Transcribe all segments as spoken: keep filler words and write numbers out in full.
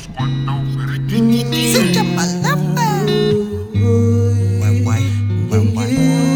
Sejam malam Why, why, why, why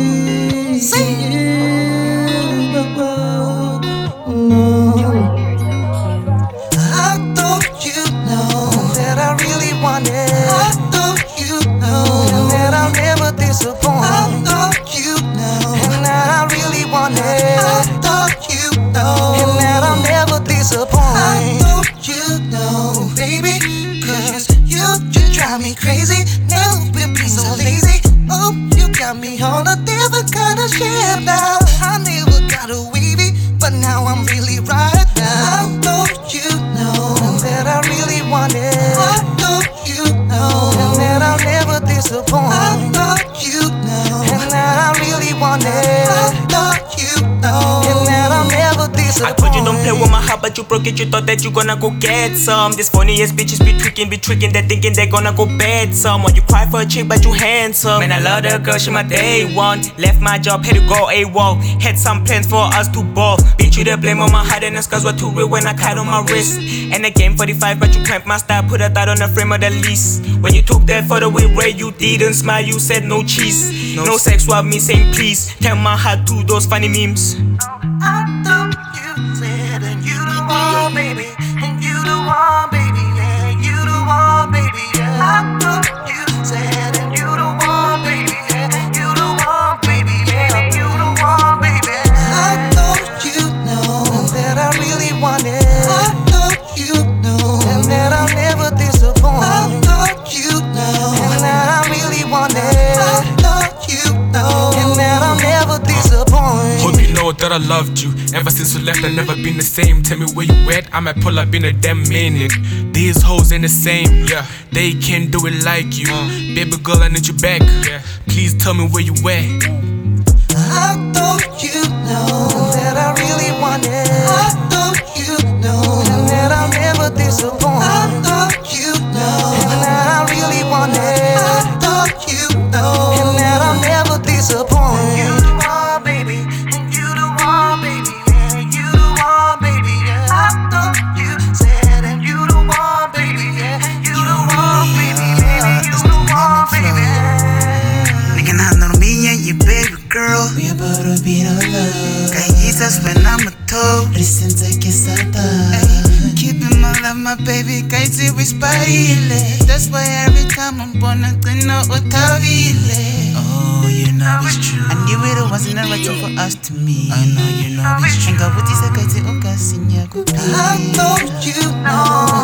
I thought you know that I really want it. I thought you know that I'll never disappoint. I thought you know and that I really want it. I thought you know and that I'll never disappoint. I thought you know, baby, cause you just drive me crazy. Never been so lazy. Oh, you got me on a different kind of shit now. I never got a wavy, but now I'm really right now. I thought you know that I really want it. I thought you know and that I'll never disappoint. I thought you know and that I really want it. I thought you know and that I'll never disappoint. I told you don't play with my heart, but you broke it. You thought that you gonna go get some. These funny ass bitches be tricking, be tricking. They thinking they gonna go bad some. Or you cry for a chick, but you handsome. Man, I love that girl, she my day one. Left my job, had to go AWOL. Had some plans for us to ball. Bitch, you the blame on my heart, and the scars were too real when I cut on my wrist. And the game forty-five, but you cramped my style. Put a thought on the frame of the lease. When you took that photo with Ray, you didn't smile. You said no cheese, no, no sex. Swap me saying please. Tell my heart to those funny memes. I thought you said and you the one, baby, and you the one, baby, yeah, you the one, baby, yeah. I thought you said and you the one, baby, yeah, you the one, baby, yeah, you the one, baby. I thought you know that I really want it. I thought you know and that I'll never disappoint. I thought you know and that I really want it. I thought you know and that I'll never disappoint. Hope you know that I loved you. Ever since you left, I've never been the same. Tell me where you at, I might pull up in a damn minute. These hoes ain't the same, yeah. They can't do it like you. uh. Baby girl, I need you back, yeah. Please tell me where you at. I thought you know that I really want it. I thought you know and that I'll never disappoint. I thought you know and that I really want it. I thought you know and that I'll never disappoint. You the one, baby, and you the one, baby, yeah, you the one, baby, yeah. I thought you said and you the one, baby, yeah, you the one, baby, baby, you the one, baby. Nigga, not know me and your baby girl. We about to be no love. Kayisas when I'm a toe. Listen to Kisata. Keeping my love, my baby, kaisi wisparile. That's why every time I'm born, I'm gonna otavile. Oh, you know it's true. I knew it wasn't a right for us to meet. I know you know it's true. Nga buti sa kaisi okasinya kupi. I thought you know